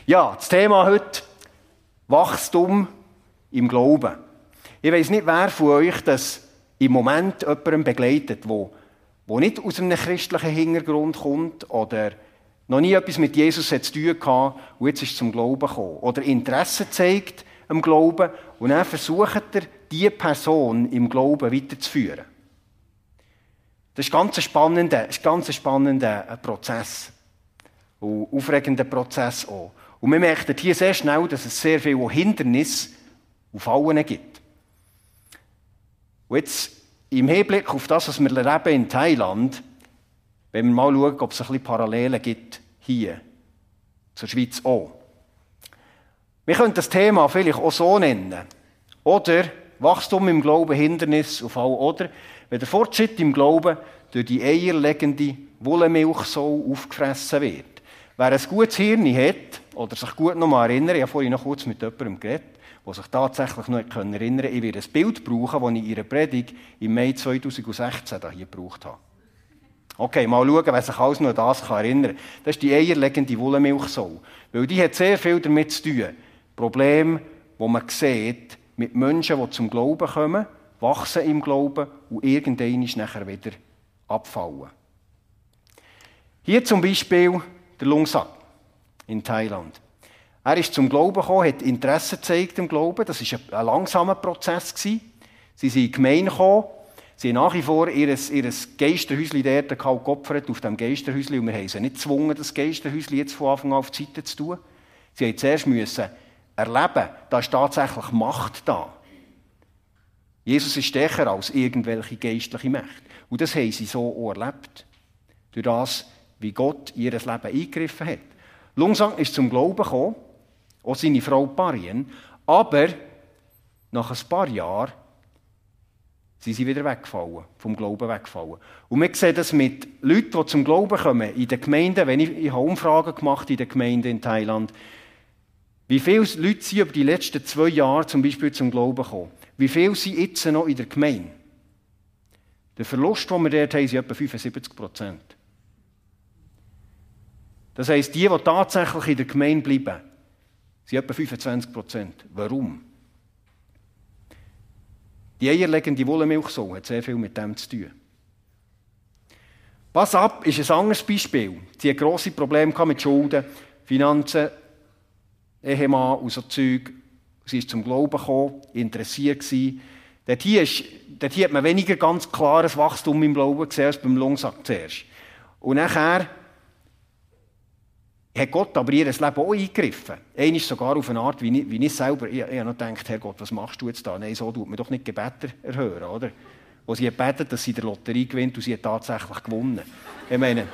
Ja, das Thema heute: Wachstum im Glauben. Ich weiss nicht, wer von euch das im Moment jemanden begleitet, der nicht aus einem christlichen Hintergrund kommt oder noch nie etwas mit Jesus zu tun hatte und jetzt ist zum Glauben gekommen. Oder Interesse zeigt am Glauben und dann versucht er, diese Person im Glauben weiterzuführen. Das ist ein ganz spannender Prozess. Und aufregender Prozess auch. Und wir merken hier sehr schnell, dass es sehr viele Hindernisse und Fallen gibt. Und jetzt im Hinblick auf das, was wir erleben in Thailand, wenn wir mal schauen, ob es ein bisschen Parallelen gibt hier zur Schweiz auch. Wir können das Thema vielleicht auch so nennen. Oder Wachstum im Glauben, Hindernis und Fall. Oder wenn der Fortschritt im Glauben durch die eierlegende Wollmilchsau aufgefressen wird. Wer ein gutes Hirn hat, oder sich gut noch mal erinnert, ich habe vorhin noch kurz mit jemandem geredet, der sich tatsächlich noch erinnern kann, ich werde ein Bild brauchen, das ich in ihrer Predigt im Mai 2016 hier gebraucht habe. Okay, mal schauen, wer sich alles noch an das erinnern kann. Das ist die eierlegende Wollmilchsau. Weil die hat sehr viel damit zu tun. Probleme, die man sieht, mit Menschen, die zum Glauben kommen, wachsen im Glauben und irgendwann nachher wieder abfallen. Hier zum Beispiel der Lungsak in Thailand. Er ist zum Glauben gekommen, hat Interesse gezeigt im Glauben. Das war ein langsamer Prozess. Sie sind in die Gemeinde gekommen. Sie haben nach wie vor ihr Geisterhäuschen dort geopfert auf diesem Geisterhäuschen. Und wir haben sie nicht gezwungen, das Geisterhäuschen jetzt von Anfang an auf die Seite zu tun. Sie mussten zuerst erleben, da ist tatsächlich Macht da. Jesus ist stärker als irgendwelche geistliche Mächte. Und das haben sie so auch erlebt. Durch das, wie Gott in ihr Leben eingegriffen hat. Lungsang ist zum Glauben gekommen, auch seine Frau Parien, aber nach ein paar Jahren sind sie wieder weggefallen, vom Glauben weggefallen. Und wir sehen das mit Leuten, die zum Glauben kommen, in den Gemeinden, ich habe Umfragen gemacht in den Gemeinden in Thailand, wie viele Leute sind über die letzten 2 Jahre zum Beispiel zum Glauben gekommen? Wie viele sind jetzt noch in der Gemeinde? Der Verlust, den wir dort haben, ist etwa 75%. Das heisst, die tatsächlich in der Gemeinde bleiben, sind etwa 25%. Warum? Die eierlegende Wollmilchsau hat sehr viel mit dem zu tun. Pass ab ist ein anderes Beispiel. Sie hat grosse Probleme mit Schulden, Finanzen, Ehemann und so Zeug. Sie ist zum Glauben gekommen, interessiert gewesen. Dort hier hat man weniger ganz klares Wachstum im Glauben gesehen als beim Lungsak zuerst. Und nachher hat Gott aber ihr Leben auch eingegriffen. Einmal sogar auf eine Art, wie ich selber, ich habe noch gedacht, Herr Gott, was machst du jetzt da? Nein, so tut man doch nicht Gebete erhören, oder? Wo sie betet, dass sie der Lotterie gewinnt und sie hat tatsächlich gewonnen. Ich meine,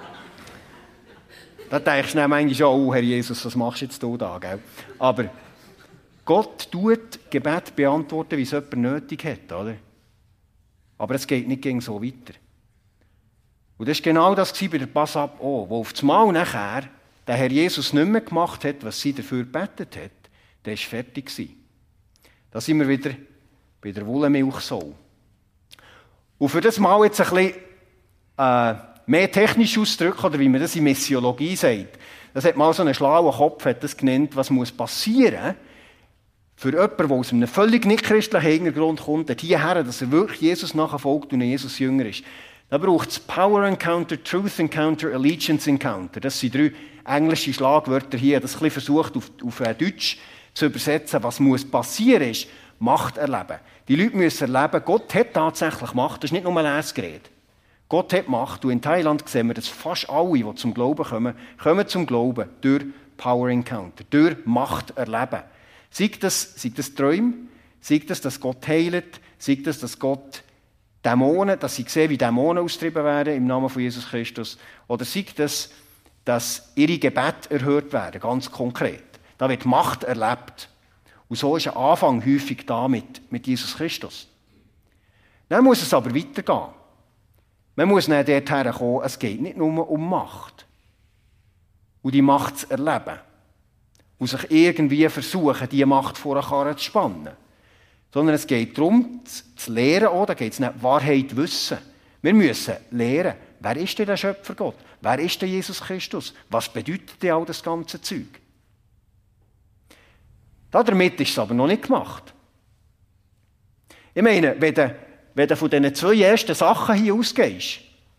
da denkst du dann manchmal schon, oh Herr Jesus, was machst du jetzt da, gell? Aber Gott tut Gebet beantworten, wie es jemand nötig hat, oder? Aber es geht nicht gegen so weiter. Und das war genau das bei der Passab auch, wo auf das Mal nachher der Herr Jesus nicht mehr gemacht hat, was sie dafür gebetet hat, der war fertig gewesen. Da sind wir wieder bei der Wollmilchsau. Und für das Mal jetzt ein bisschen mehr technisch ausdrücken, oder wie man das in Missiologie sagt, das hat mal so einen schlauen Kopf hat das genannt, was muss passieren für jemanden, der aus einem völlig nicht christlichen Hintergrund kommt, hierher, dass er wirklich Jesus nachfolgt und ein Jesus Jünger ist. Da braucht es Power Encounter, Truth Encounter, Allegiance Encounter. Das sind 3 englische Schlagwörter hier. Das ein bisschen versucht auf Deutsch zu übersetzen. Was muss passieren ist, Macht erleben. Die Leute müssen erleben, Gott hat tatsächlich Macht. Das ist nicht nur ein Lesegerät. Gott hat Macht. Und in Thailand sehen wir, dass fast alle, die zum Glauben kommen zum Glauben durch Power Encounter, durch Macht erleben. Sei das Träume, sei das, dass Gott heilt, sei das, dass Gott Dämonen, dass sie sehen, wie Dämonen austrieben werden im Namen von Jesus Christus. Oder sei das, dass ihre Gebete erhört werden, ganz konkret. Da wird Macht erlebt. Und so ist ein Anfang häufig da mit Jesus Christus. Dann muss es aber weitergehen. Man muss dann dorthin kommen, es geht nicht nur um Macht. Und die Macht zu erleben. Und sich irgendwie versuchen, diese Macht vor eine Karre zu spannen. Sondern es geht darum, zu lehren, auch, da geht es nicht Wahrheit wissen. Wir müssen lehren, wer ist denn der Schöpfer Gott? Wer ist denn Jesus Christus? Was bedeutet denn all das ganze Zeug? Damit ist es aber noch nicht gemacht. Ich meine, wenn du von diesen 2 ersten Sachen hier ausgehst,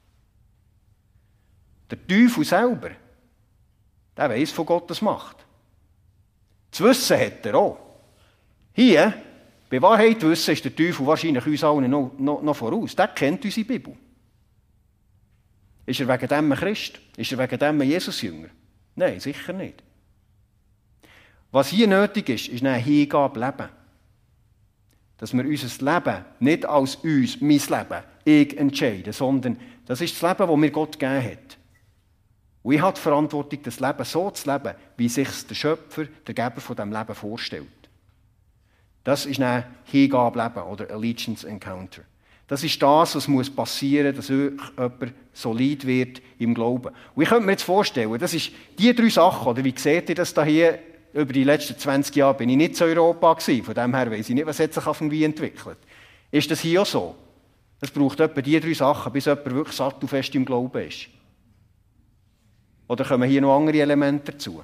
der Teufel selber, der weiss von Gottes Macht. Das Wissen hat er auch. Hier, bei Wahrheit wissen, ist der Teufel wahrscheinlich uns allen noch voraus. Der kennt unsere Bibel. Ist er wegen dem ein Christ? Ist er wegen dem ein Jesus-Jünger? Nein, sicher nicht. Was hier nötig ist eine Hingabe leben. Dass wir unser Leben nicht als uns, mein Leben, ich entscheiden, sondern das ist das Leben, das mir Gott gegeben hat. Und ich habe die Verantwortung, das Leben so zu leben, wie sich der Schöpfer, der Geber von diesem Leben vorstellt. Das ist ein Hingabe-Leben oder Allegiance Encounter. Das ist das, was muss passieren, dass jemand solid wird im Glauben. Und ich könnte mir jetzt vorstellen, das ist die 3 Sachen, oder wie seht ihr das da hier? Über die letzten 20 Jahre bin ich nicht in Europa gewesen, von dem her weiss ich nicht, was hat sich auf wie entwickelt. Ist das hier auch so? Es braucht etwa die 3 Sachen, bis jemand wirklich sattelfest im Glauben ist. Oder kommen hier noch andere Elemente dazu?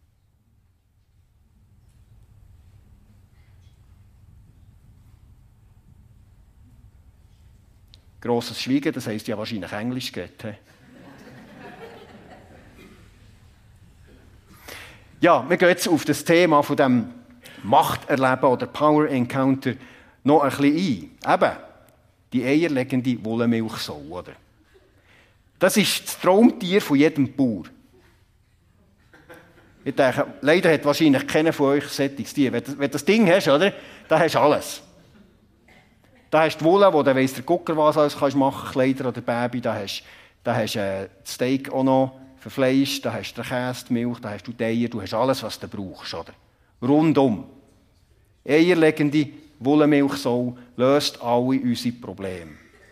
Grosses Schweigen, das heisst ja wahrscheinlich Englisch geredet. Ja, wir gehen jetzt auf das Thema von dem Machterleben oder Power Encounter noch ein bisschen ein. Eben, die eierlegende Wollmilchsau, oder? Das ist das Traumtier von jedem Bauer. Ich denke, leider hat wahrscheinlich keiner von euch solches Tier. Wenn du das Ding hast, oder, dann hast du alles. Da hast du die Wolle, wo du weiss der Gucker was alles kannst machen, Kleider oder Baby. Da hast du Steak auch noch für Fleisch, da hast du den Käse, die Milch, da hast du die Eier, du hast alles, was du brauchst. Oder? Rundum. Eierlegende Wollmilchsau löst alle unsere Probleme.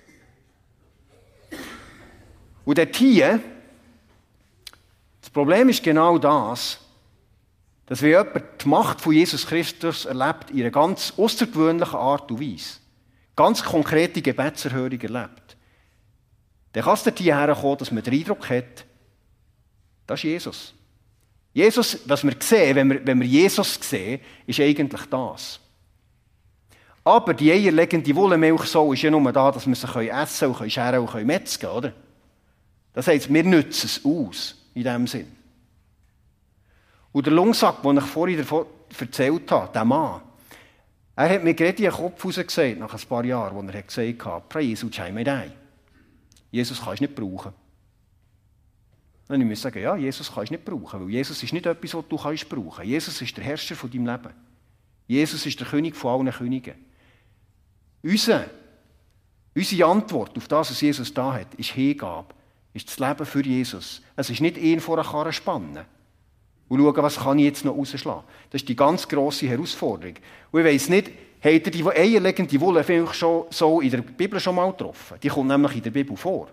Und dort hier, das Problem ist genau das, dass wenn jemand die Macht von Jesus Christus erlebt, in einer ganz außergewöhnlichen Art und Weise, ganz konkrete Gebetserhörung erlebt, dann kann es dort hierher kommen, dass man den Eindruck hat, das ist Jesus. Jesus, was wir sehen, wenn wir Jesus sehen, ist eigentlich das. Aber die eierlegende Wollmilchsau ist ja nur da, dass wir sie essen und scheren und metzgen, oder? Das heisst, wir nutzen es aus, in diesem Sinn. Und der Lungsack, den ich vorhin davon erzählt habe, der Mann, er hat mir gerade in den Kopf rausgesagt, nach ein paar Jahren, wo er gesagt hat, «Pra Jesus, schau mir dei. Jesus kannst du nicht brauchen.» Dann muss ich sagen, ja, Jesus kannst du nicht brauchen, weil Jesus ist nicht etwas, was du kannst brauchen. Jesus ist der Herrscher von deinem Leben. Jesus ist der König von allen Königen. Unsere Antwort auf das, was Jesus da hat, ist Hingabe, ist das Leben für Jesus. Es ist nicht ihn vor einer Karre spannen und schauen, was kann ich jetzt noch rausschlagen. Das ist die ganz grosse Herausforderung. Und ich weiss nicht, habt ihr die eierlegende Wolle vielleicht schon so in der Bibel schon mal getroffen? Die kommt nämlich in der Bibel vor.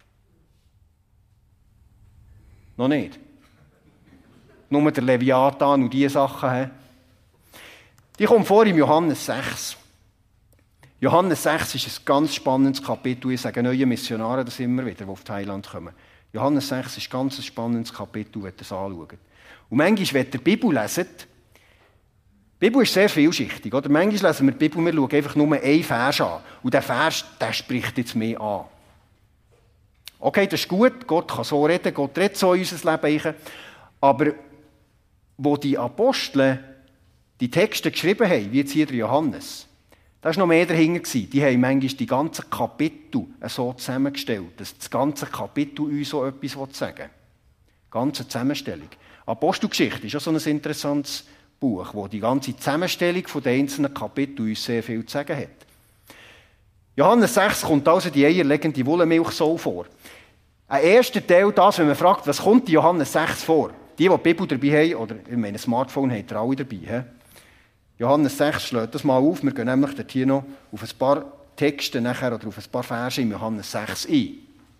Noch nicht. Nur der Leviathan und diese Sachen. Die kommen vor im Johannes 6. Johannes 6 ist ein ganz spannendes Kapitel. Ich sage neue Missionare das immer wieder, die auf Thailand kommen. Johannes 6 ist ein ganz spannendes Kapitel, wenn ihr es anschaut. Und manchmal, wenn ihr die Bibel leset, die Bibel ist sehr vielschichtig. Oder? Manchmal lesen wir die Bibel, wir schauen einfach nur einen Vers an. Und der Vers, der spricht jetzt mehr an. Okay, das ist gut, Gott kann so reden, Gott redet so in unser Leben. Aber wo die Apostel die Texte geschrieben haben, wie jetzt hier der Johannes, da war noch mehr dahinter. Die haben manchmal die ganzen Kapitel so zusammengestellt, dass das ganze Kapitel uns so etwas sagen will. Ganze Zusammenstellung. Apostelgeschichte ist auch so ein interessantes Buch, wo die ganze Zusammenstellung der einzelnen Kapitel uns sehr viel zu sagen hat. Johannes 6 kommt also die eierlegende Wollmilchsau vor. Ein erster Teil, das, wenn man fragt, was kommt in Johannes 6 vor? Die Bibel dabei haben, oder in meinem Smartphone habt ihr alle dabei. He? Johannes 6 schlägt das mal auf. Wir gehen nämlich dort hier noch auf ein paar Texte nachher, oder auf ein paar Verse in Johannes 6 ein.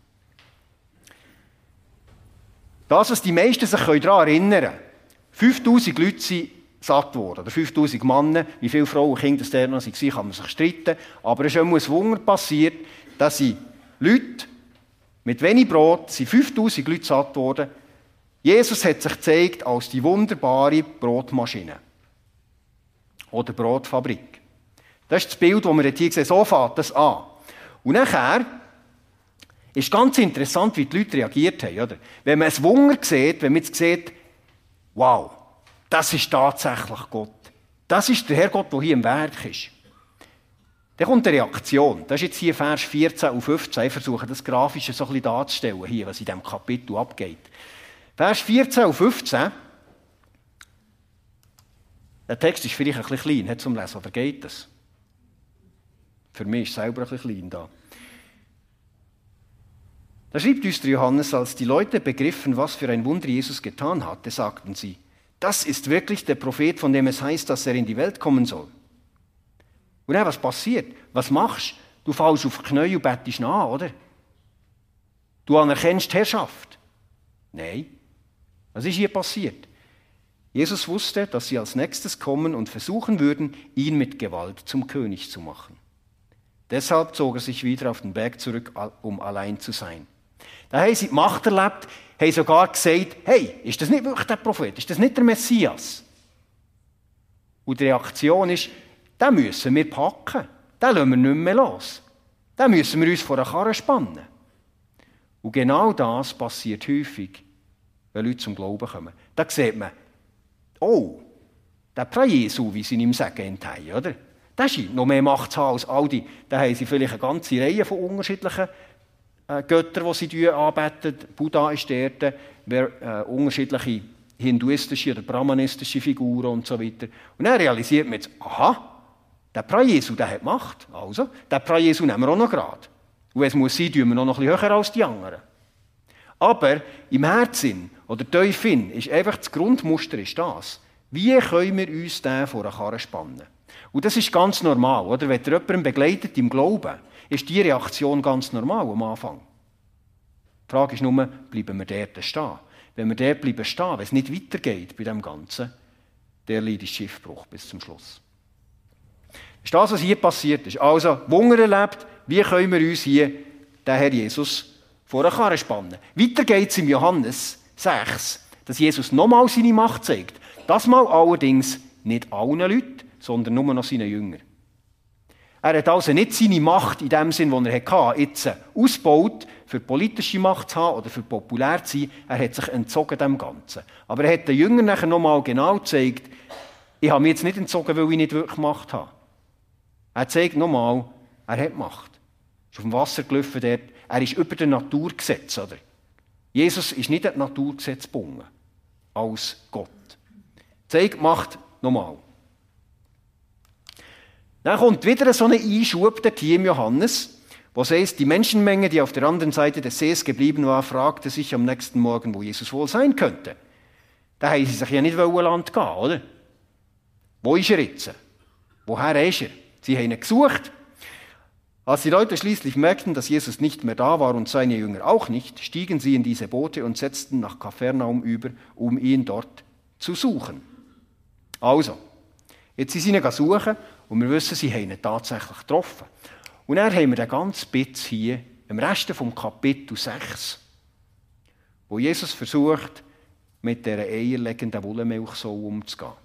Das, was die meisten sich daran erinnern können, 5000 Leute sind satt worden, oder 5000 Männer, wie viele Frauen und Kinder da noch waren, kann man sich streiten. Aber es ist schon ein Wunder passiert, dass Leute mit wenig Brot, sind 5000 Leute satt worden. Jesus hat sich gezeigt als die wunderbare Brotmaschine. oder Brotfabrik. Das ist das Bild, das wir hier sehen. So fängt das an. Und nachher ist ganz interessant, wie die Leute reagiert haben. Oder? Wenn man ein Wunder sieht, wenn man jetzt sieht, wow, das ist tatsächlich Gott. Das ist der Herrgott, der hier im Werk ist. Dann kommt eine Reaktion. Das ist jetzt hier Vers 14 und 15. Ich versuche das Grafische so ein bisschen darzustellen, hier, was in diesem Kapitel abgeht. Vers 14 und 15. Der Text ist vielleicht ein bisschen klein zum Lesen, oder geht das? Für mich ist es selber ein bisschen klein da. Da schreibt uns der Johannes, als die Leute begriffen, was für ein Wunder Jesus getan hatte, sagten sie, das ist wirklich der Prophet, von dem es heißt, dass er in die Welt kommen soll. Und dann, was passiert? Was machst du? Du fällst auf die Knie und bettest nach, oder? Du anerkennst die Herrschaft. Nein. Was ist hier passiert? Jesus wusste, dass sie als nächstes kommen und versuchen würden, ihn mit Gewalt zum König zu machen. Deshalb zog er sich wieder auf den Berg zurück, um allein zu sein. Da haben sie die Macht erlebt, haben sogar gesagt, hey, ist das nicht wirklich der Prophet? Ist das nicht der Messias? Und die Reaktion ist, den müssen wir packen. Den lassen wir nicht mehr los. Den müssen wir uns vor eine Karre spannen. Und genau das passiert häufig, wenn Leute zum Glauben kommen. Da sieht man, oh, der Pra-Jesu, wie sie ihm sagen, oder? Der scheint noch mehr Macht zu haben als all die. Da haben sie vielleicht eine ganze Reihe von unterschiedlichen Göttern, die sie anbeten. Buddha ist dort, unterschiedliche hinduistische oder brahmanistische Figuren und so weiter. Und dann realisiert man jetzt, aha, der Pra-Jesu, der hat Macht. Also, den Pra-Jesu nehmen wir auch noch gerade. Und wenn es muss sein, tun wir noch ein bisschen höher als die anderen. Aber im Herzen oder tiefin ist einfach das Grundmuster ist das. Wie können wir uns den vor eine Karre spannen? Und das ist ganz normal. Oder? Wenn ihr jemanden begleitet im Glauben, ist die Reaktion ganz normal am Anfang. Die Frage ist nur, bleiben wir dort stehen? Wenn wir dort bleiben stehen, wenn es nicht weitergeht bei dem Ganzen, der leidet Schiffbruch bis zum Schluss. Das ist das, was hier passiert ist. Also, Wunder erlebt, wie können wir uns hier den Herr Jesus vor eine Karre spannen? Weiter geht es im Johannes 6, dass Jesus nochmal seine Macht zeigt. Das mal allerdings nicht allen Leuten, sondern nur noch seinen Jüngern. Er hat also nicht seine Macht in dem Sinn, den er hatte, jetzt ausgebaut, für politische Macht zu haben oder für populär zu sein. Er hat sich entzogen dem Ganzen. Aber er hat den Jüngern nachher nochmal genau gezeigt, ich habe mich jetzt nicht entzogen, weil ich nicht wirklich Macht habe. Er zeigt nochmal, er hat Macht. Er ist auf dem Wasser gelaufen dort. Er ist über den Naturgesetzen, oder? Jesus ist nicht an Naturgesetz gebunden, als Gott. Zeigt Macht nochmal. Dann kommt wieder so ein Einschub der Team Johannes, wo heißt, die Menschenmenge, die auf der anderen Seite des Sees geblieben war, fragte sich am nächsten Morgen, wo Jesus wohl sein könnte. Da haben sie sich ja nicht Land gehen, oder? Wo ist er jetzt? Woher ist er? Sie haben ihn gesucht. Als die Leute schließlich merkten, dass Jesus nicht mehr da war und seine Jünger auch nicht, stiegen sie in diese Boote und setzten nach Kapernaum über, um ihn dort zu suchen. Also, jetzt sind sie ihn suchen und wir wissen, sie haben ihn tatsächlich getroffen. Und dann haben wir den ganzen Bitz hier, im Rest vom Kapitel 6, wo Jesus versucht, mit dieser eierlegenden Wollmilchsau umzugehen.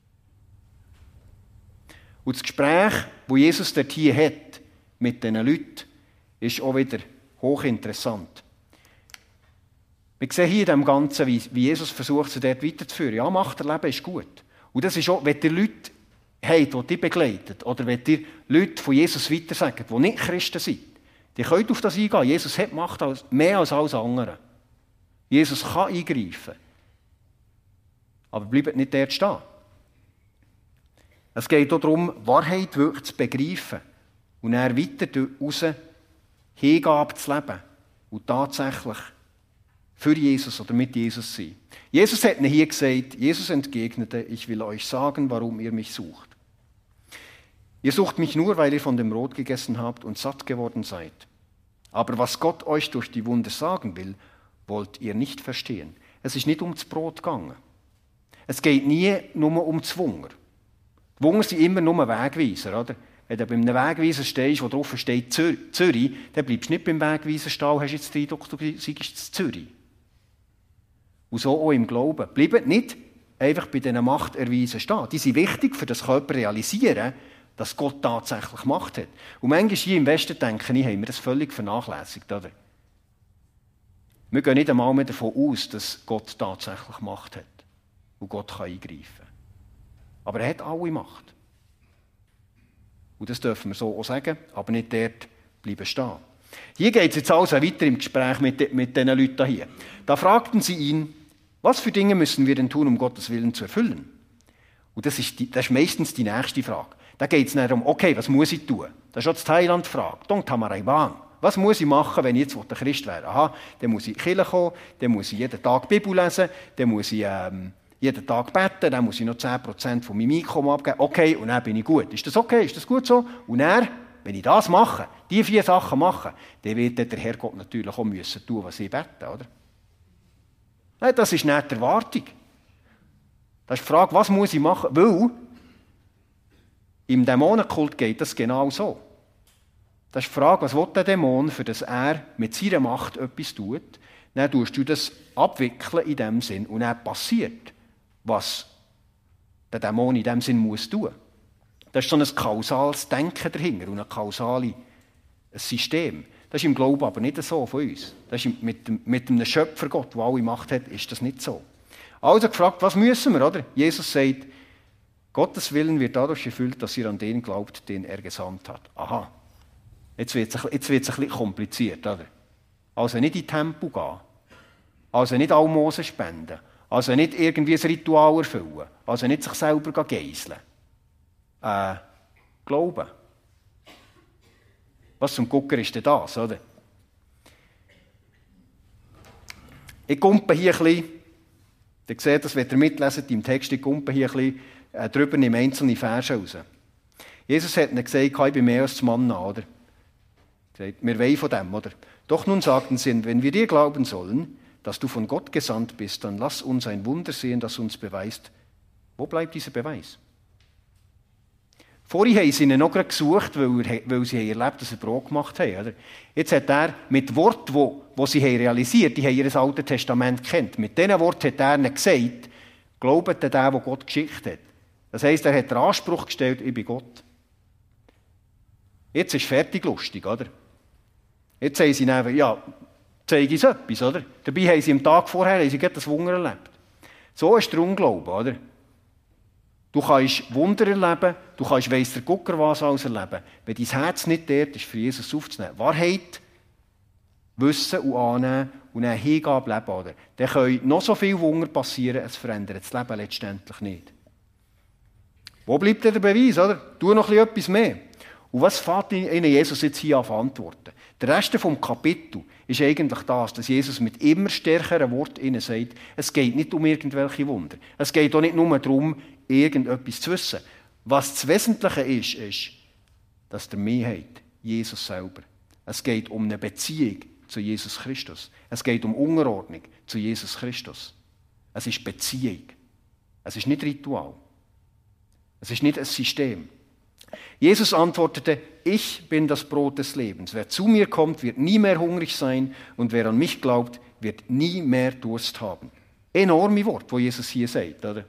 Und das Gespräch, das Jesus dort hier hat, mit diesen Leuten, ist auch wieder hochinteressant. Wir sehen hier in dem Ganzen, wie Jesus versucht, sie dort weiterzuführen. Ja, Macht erleben ist gut. Und das ist auch, wenn ihr Leute habt, die ihr begleitet, oder wenn ihr Leute von Jesus weitersagen, die nicht Christen sind, die könnt auf das eingehen. Jesus hat Macht mehr als alles andere. Jesus kann eingreifen. Aber bleibt nicht dort stehen. Es geht auch darum, Wahrheit wirklich zu begreifen und dann weiter daraus Hingabe zu leben und tatsächlich für Jesus oder mit Jesus sein. Jesus hat ihnen hier gesagt, Jesus entgegnete, ich will euch sagen, warum ihr mich sucht. Ihr sucht mich nur, weil ihr von dem Brot gegessen habt und satt geworden seid. Aber was Gott euch durch die Wunder sagen will, wollt ihr nicht verstehen. Es ist nicht um das Brot gegangen. Es geht nie nur um das Wunder. Die Wunder sind immer nur Wegweiser, oder? Wenn du bei einem Wegweiser stehst, wo drauf steht Zürich, dann bleibst du nicht beim Wegweiser stehen, hast jetzt den Eindruck, du seist in Zürich. Und so auch im Glauben. Bleibt nicht einfach bei diesen Machterweisen stehen. Die sind wichtig, für das Körper realisieren, dass Gott tatsächlich Macht hat. Und manchmal hier im Westen, denke ich, haben wir das völlig vernachlässigt, oder? Wir gehen nicht einmal mehr davon aus, dass Gott tatsächlich Macht hat. Und Gott kann eingreifen. Aber er hat alle Macht. Und das dürfen wir so auch sagen, aber nicht dort bleiben stehen. Hier geht es jetzt also weiter im Gespräch mit diesen Leuten hier. Da fragten sie ihn, was für Dinge müssen wir denn tun, um Gottes Willen zu erfüllen? Und das ist meistens die nächste Frage. Da geht es dann darum, okay, was muss ich tun? Das ist auch die Thailand-Frage. Was muss ich machen, wenn ich jetzt ein Christ wäre? Aha, dann muss ich in die Kirche kommen, dann muss ich jeden Tag die Bibel lesen, dann muss ich jeden Tag beten, dann muss ich noch 10% von meinem Einkommen abgeben. Okay, und dann bin ich gut. Ist das okay? Ist das gut so? Und dann, wenn ich das mache, die 4 Sachen mache, dann wird der Herrgott natürlich auch müssen tun, was ich bete, oder? Nein, das ist nicht die Erwartung. Das ist die Frage, was muss ich machen? Weil im Dämonenkult geht das genau so. Das ist die Frage, was will der Dämon, für das er mit seiner Macht etwas tut? Dann tust du das abwickeln in dem Sinn und dann passiert, was der Dämon in dem Sinn muss tun. Das ist so ein kausales Denken dahinter und ein kausales System. Das ist im Glauben aber nicht so von uns. Das ist mit einem Schöpfergott, der alle Macht hat, ist das nicht so. Also gefragt, was müssen wir, oder? Jesus sagt, Gottes Willen wird dadurch erfüllt, dass ihr an den glaubt, den er gesandt hat. Aha. Jetzt wird es ein bisschen kompliziert, oder? Also nicht in den Tempel gehen. Also nicht Almosen spenden. Also nicht irgendwie ein Ritual erfüllen. Also nicht sich selber geiseln. Glauben. Was zum Gucker ist denn das, oder? Ich kumpe hier ein bisschen, ihr seht das, wenn ihr mitlesen im Text, ich kumpe hier ein bisschen drüber in einzelne Verse raus. Jesus hat ihnen gesagt, ich bin mehr als das Manna, oder? Wir wollen von dem, oder? Doch nun sagten sie, wenn wir dir glauben sollen, dass du von Gott gesandt bist, dann lass uns ein Wunder sehen, das uns beweist. Wo bleibt dieser Beweis? Vorhin haben sie ihn noch gesucht, weil sie erlebt, dass sie Brot gemacht haben. Oder? Jetzt hat er mit Worten, die sie realisiert haben, die haben ihr Altes Testament kennt. Mit diesen Worten hat er ihnen gesagt, glaubet an den, der Gott geschickt hat. Das heisst, er hat den Anspruch gestellt, ich bin Gott. Jetzt ist fertig lustig, oder? Jetzt sagen sie einfach, ja, zeige uns etwas, oder? Dabei haben sie am Tag vorher das Wunder erlebt. So ist der Unglaube, oder? Du kannst Wunder erleben, du kannst weiss der Gucker was alles erleben. Wenn dein Herz nicht dort ist, für Jesus aufzunehmen, Wahrheit wissen und annehmen und eine Hingabe leben, oder? Dann können noch so viele Wunder passieren, es verändert das Leben letztendlich nicht. Wo bleibt denn der Beweis, oder? Tu noch etwas mehr. Und was fängt Ihnen Jesus jetzt hier an zu antworten? Der Rest vom Kapitel ist eigentlich das, dass Jesus mit immer stärkeren Worten ihnen sagt, es geht nicht um irgendwelche Wunder. Es geht auch nicht nur darum, irgendetwas zu wissen. Was das Wesentliche ist, dass der Mehrheit, Jesus selber. Es geht um eine Beziehung zu Jesus Christus. Es geht um Unterordnung zu Jesus Christus. Es ist Beziehung. Es ist nicht Ritual. Es ist nicht ein System. Jesus antwortete, ich bin das Brot des Lebens. Wer zu mir kommt, wird nie mehr hungrig sein und wer an mich glaubt, wird nie mehr Durst haben. Enorme Wort, wo Jesus hier sagt, oder?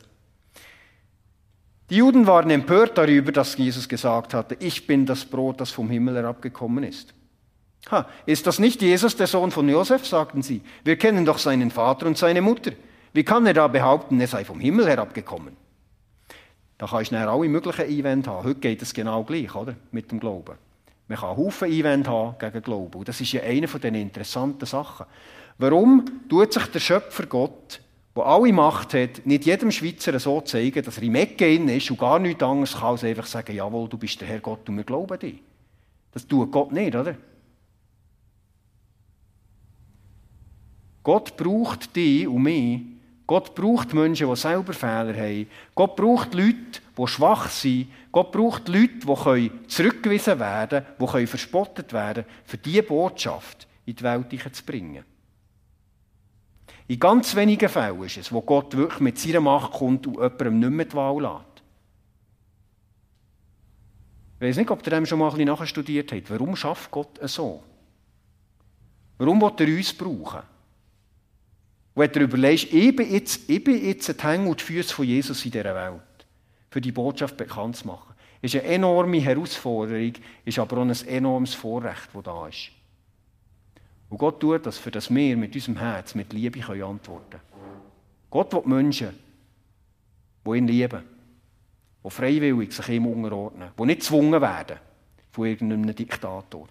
Die Juden waren empört darüber, dass Jesus gesagt hatte, ich bin das Brot, das vom Himmel herabgekommen ist. Ist das nicht Jesus, der Sohn von Josef, sagten sie. Wir kennen doch seinen Vater und seine Mutter. Wie kann er da behaupten, er sei vom Himmel herabgekommen? Da kannst du dann alle möglichen Einwände haben. Heute geht es genau gleich, oder? Mit dem Glauben. Man kann Haufen Einwände haben gegen Glauben. Und das ist ja eine von den interessanten Sachen. Warum tut sich der Schöpfer Gott, der alle Macht hat, nicht jedem Schweizer so zeigen, dass er im Ecken ist und gar nichts anderes kann, als einfach sagen, jawohl, du bist der Herr Gott und wir glauben dir. Das tut Gott nicht, oder? Gott braucht dich und mich. Gott braucht Menschen, die selber Fehler haben. Gott braucht Leute, die schwach sind. Gott braucht Leute, die zurückgewiesen werden können, die verspottet werden können, für diese Botschaft in die Welt zu bringen. In ganz wenigen Fällen ist es, wo Gott wirklich mit seiner Macht kommt und jemandem nicht mehr die Wahl lässt. Ich weiss nicht, ob ihr dem schon mal ein bisschen nachstudiert habt. Warum schafft Gott so? Warum will er uns brauchen? Und wenn du überlegst, ich bin jetzt die Hände und die Füße von Jesus in dieser Welt, für die Botschaft bekannt zu machen, ist eine enorme Herausforderung, ist aber auch ein enormes Vorrecht, das da ist. Und Gott tut das, für das wir mit unserem Herz, mit Liebe antworten können. Gott will Menschen, die ihn lieben, die freiwillig sich ihm unterordnen, die nicht gezwungen werden von irgendeinem Diktator.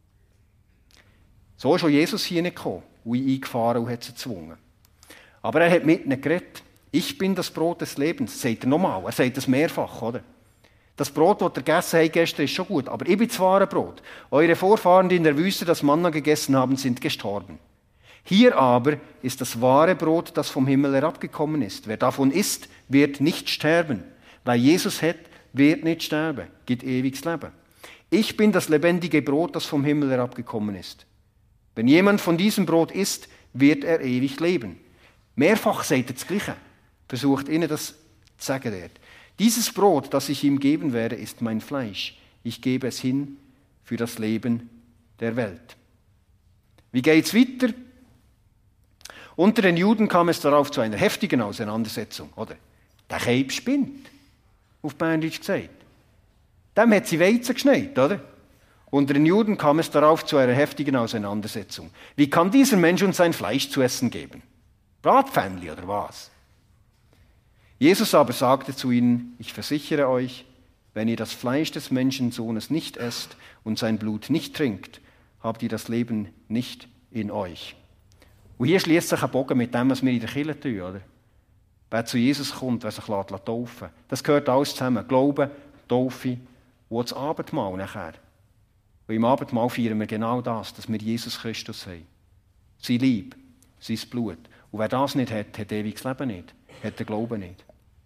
So ist auch Jesus hier nicht gekommen und eingefahren und hat sie gezwungen. Aber er hat mit ihnen geredet. Ich bin das Brot des Lebens. Das sagt er nochmal. Er sagt das mehrfach, oder? Das Brot, das ihr gegessen habt gestern, ist schon gut. Aber ich bin das wahre Brot. Eure Vorfahren, die in der Wüste das Manna gegessen haben, sind gestorben. Hier aber ist das wahre Brot, das vom Himmel herabgekommen ist. Wer davon isst, wird nicht sterben. Weil Jesus hat, wird nicht sterben, gibt ewiges Leben. Ich bin das lebendige Brot, das vom Himmel herabgekommen ist. Wenn jemand von diesem Brot isst, wird er ewig leben. Mehrfach sagt er das Gleiche. Versucht ihnen das zu sagen dort. Dieses Brot, das ich ihm geben werde, ist mein Fleisch. Ich gebe es hin für das Leben der Welt. Wie geht's weiter? Unter den Juden kam es darauf zu einer heftigen Auseinandersetzung. Oder? Der Keib spinnt, auf Berndeutsch gesagt. Dem hat sie Weizen geschneit, oder? Unter den Juden kam es darauf zu einer heftigen Auseinandersetzung. Wie kann dieser Mensch uns sein Fleisch zu essen geben? Bratpfännli oder was? Jesus aber sagte zu ihnen, ich versichere euch, wenn ihr das Fleisch des Menschensohnes nicht esst und sein Blut nicht trinkt, habt ihr das Leben nicht in euch. Und hier schließt sich ein Bogen mit dem, was wir in der Kirche tun, oder? Wer zu Jesus kommt, wer sich taufen lässt. Das gehört alles zusammen. Glauben, Taufe und das Abendmahl nachher. Und im Abendmahl feiern wir genau das, dass wir Jesus Christus haben. Sein Leib, sein Blut. Und wer das nicht hat, hat ewiges Leben nicht, hat den Glauben nicht.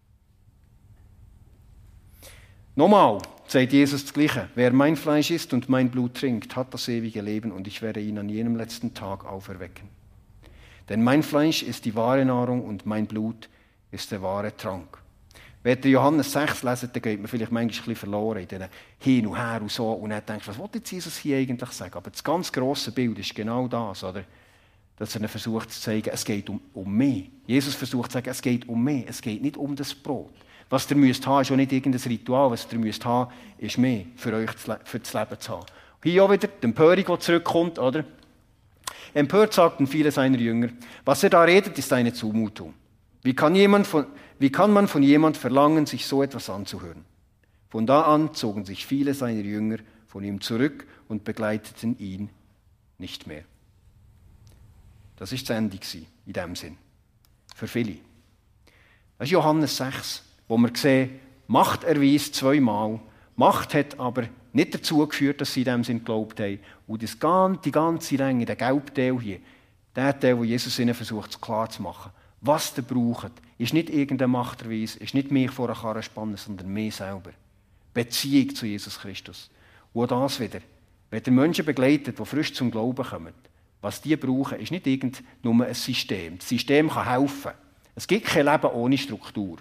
Nochmal sagt Jesus das Gleiche. Wer mein Fleisch isst und mein Blut trinkt, hat das ewige Leben und ich werde ihn an jenem letzten Tag auferwecken. Denn mein Fleisch ist die wahre Nahrung und mein Blut ist der wahre Trank. Wenn ihr Johannes 6 leset, dann geht man vielleicht manchmal ein bisschen verloren in diesen Hin und Her und so. Und dann denkt was will jetzt Jesus hier eigentlich sagen? Aber das ganz grosse Bild ist genau das, oder? Dass er versucht zu zeigen, es geht um mich. Jesus versucht zu sagen, es geht um mich, es geht nicht um das Brot. Was ihr müsst haben, ist auch nicht irgendein Ritual. Was ihr müsst haben, ist mehr für euch für das Leben zu haben. Hier auch wieder die Empörung, die zurückkommt, oder? Empört sagten viele seiner Jünger, was er da redet, ist eine Zumutung. Wie kann man von jemand verlangen, sich so etwas anzuhören? Von da an zogen sich viele seiner Jünger von ihm zurück und begleiteten ihn nicht mehr. Das war das Ende in diesem Sinn. Für viele. Das ist Johannes 6, wo wir sehen, Macht erwies zweimal. Macht hat aber nicht dazu geführt, dass sie in dem Sinn geglaubt haben. Und die ganze Länge, der gelbe Teil hier, der Teil, wo Jesus ihnen versucht, klar zu machen, was sie brauchen, ist nicht irgendein Machterweis, ist nicht mich vor einer Karre spannen, sondern mich selber. Beziehung zu Jesus Christus. Und auch das wieder. Wenn ihr Menschen begleitet, die frisch zum Glauben kommen, was die brauchen, ist nicht nur ein System. Das System kann helfen. Es gibt kein Leben ohne Struktur.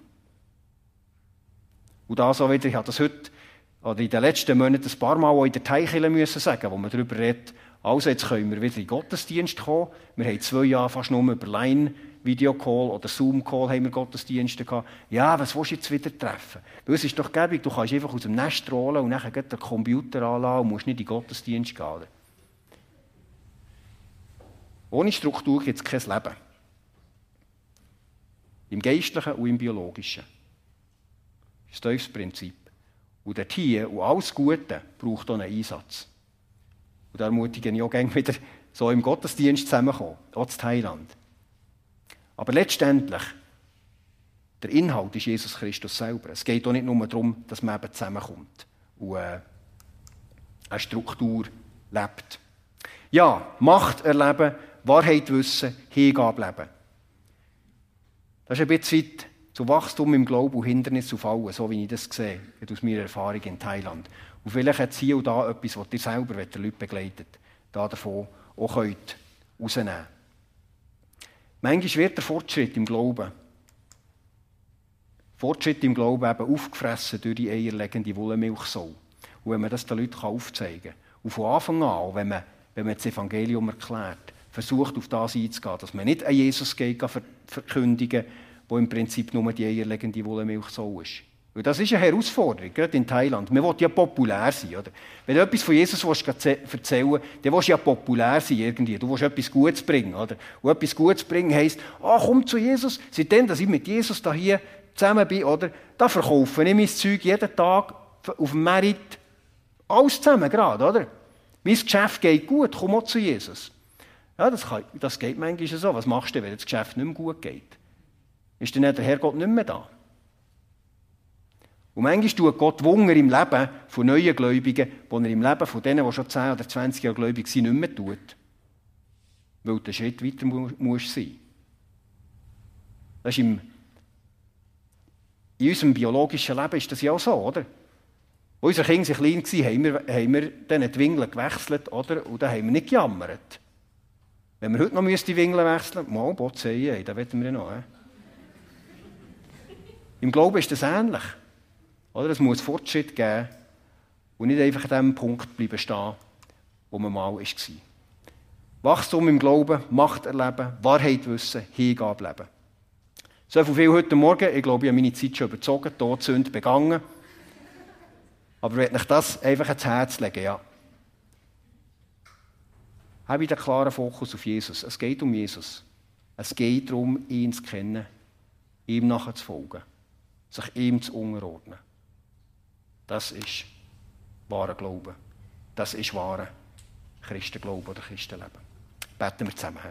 Und das auch wieder, ich habe das heute oder in den letzten Monaten ein paar Mal auch in der Teichkirche müssen sagen, wo man darüber redet, also jetzt können wir wieder in den Gottesdienst kommen. Wir haben 2 Jahre fast nur über Line-Video-Call oder Zoom-Call haben wir Gottesdienste gehabt. Ja, was willst du jetzt wieder treffen? Weil es ist doch gäbig, du kannst einfach aus dem Nest rollen und dann den Computer anlassen und musst nicht in den Gottesdienst gehen. Ohne Struktur gibt es kein Leben. Im Geistlichen und im Biologischen. Das ist das tiefste Prinzip. Und dort hier, und alles Gute, braucht auch einen Einsatz. Und da ermutige ich auch gerne wieder so im Gottesdienst zusammenkommen, auch in Thailand. Aber letztendlich, der Inhalt ist Jesus Christus selber. Es geht auch nicht nur darum, dass man eben zusammenkommt und eine Struktur lebt. Ja, Macht erleben, Wahrheit wissen, Hingabe leben. Das ist ein bisschen zu Wachstum im Glauben und Hindernis aufallen, so wie ich das sehe, aus meiner Erfahrung in Thailand. Und vielleicht hat es hier und da etwas, was ihr selber, wenn ihr Leute begleitet, davon auch könnt rausnehmen könnt. Manchmal wird der Fortschritt im Glauben eben aufgefressen durch die eierlegende Wollmilchsau. Und wenn man das den Leuten aufzeigen kann, und von Anfang an, wenn man das Evangelium erklärt, versucht, auf das einzugehen, dass man nicht an Jesus geht, verkündigen, wo im Prinzip nur die eierlegende Wollmilchsau ist. Weil das ist eine Herausforderung, gerade in Thailand. Man will ja populär sein. Oder? Wenn du etwas von Jesus erzählen willst, dann willst du ja populär sein irgendwie. Du willst etwas Gutes bringen. Oder? Und etwas Gutes bringen heisst, komm zu Jesus. Seitdem, dass ich mit Jesus hier zusammen bin, oder? Da verkaufe ich mein Zeug jeden Tag auf dem Merit. Alles zusammen gerade, oder? Mein Geschäft geht gut, komm auch zu Jesus. Ja, das geht manchmal so. Was machst du, wenn das Geschäft nicht mehr gut geht? Ist dann der Herrgott nicht mehr da? Und manchmal tut Gott Wunder im Leben von neuen Gläubigen, die er im Leben von denen, die schon 10 oder 20 Jahre gläubig sind, nicht mehr tut. Weil du einen Schritt weiter musst sein. Das ist in unserem biologischen Leben ist das ja auch so, oder? Als unsere Kinder klein waren, haben wir dann die Windeln gewechselt, oder? Und dann haben wir nicht gejammert. Wenn wir heute noch die Windeln wechseln müssten, mal Botzei, das wollen wir noch. Im Glauben ist das ähnlich. Oder? Es muss Fortschritt geben und nicht einfach an dem Punkt bleiben stehen, wo man mal war. Wachstum im Glauben, Macht erleben, Wahrheit wissen, Hingabe leben. So viel heute Morgen. Ich glaube, ich habe meine Zeit schon überzogen, Todsünde begangen. Aber ich möchte euch das einfach ans Herz legen. Ja. Habe ich den klaren Fokus auf Jesus. Es geht um Jesus. Es geht darum, ihn zu kennen, ihm nachzufolgen, sich ihm zu unterordnen. Das ist wahrer Glaube. Das ist wahrer Christenglaube oder Christenleben. Beten wir zusammen.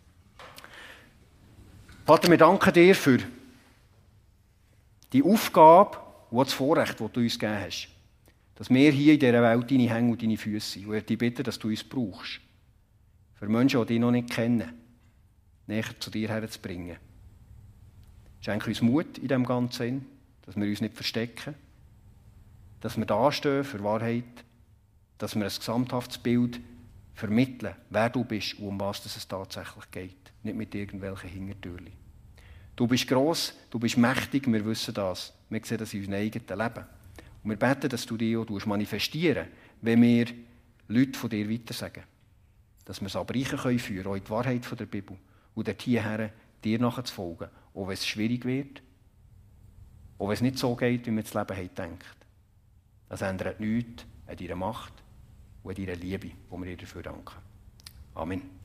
Vater, wir danken dir für die Aufgabe und das Vorrecht, das du uns gegeben hast. Dass wir hier in dieser Welt deine Hände und deine Füße sind. Und ich dich bitten, dass du uns brauchst. Für Menschen, die dich noch nicht kennen, näher zu dir herzubringen. Schenke uns Mut in diesem ganzen Sinn, dass wir uns nicht verstecken, dass wir da stehen für Wahrheit, dass wir ein gesamthaftes Bild vermitteln, wer du bist und um was es tatsächlich geht. Nicht mit irgendwelchen Hintertürchen. Du bist gross, du bist mächtig, wir wissen das. Wir sehen das in unserem eigenen Leben. Und wir beten, dass du dich auch manifestieren, wenn wir Leute von dir weitersagen. Dass wir es aber reichen können führen, auch in die Wahrheit von der Bibel. Und dort hierher dir nachzufolgen, auch wenn es schwierig wird, auch wenn es nicht so geht, wie man das Leben hat denkt. Das ändert nichts an deiner Macht und an deiner Liebe, die wir dir dafür danken. Amen.